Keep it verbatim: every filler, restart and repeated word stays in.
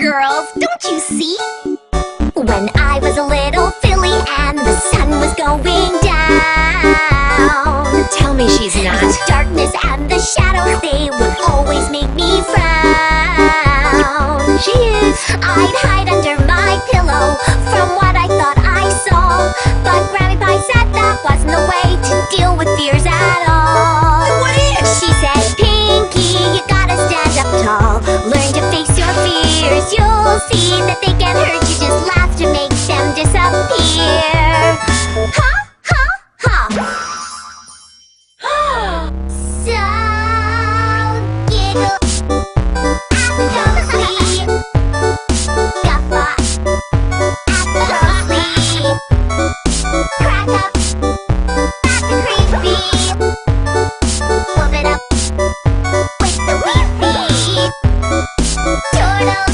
girls, don't you see? When I was a little filly and the sun was going down, Tell me she's not. the darkness and the shadows, they would always make me frown. She is. I'd hide under my pillow from what I thought I saw, but Grammy Pie said that wasn't the way to deal with fears at all. What is? She said, Pinky, you gotta stand up tall, learn to face your fears. You'll see that they can't hurt you, just laugh to make them disappear. Ha, ha, ha. So giggle at the sleep, guffaw at the sleep, crack up at the creepy, whoop it up with the wee feet, turtle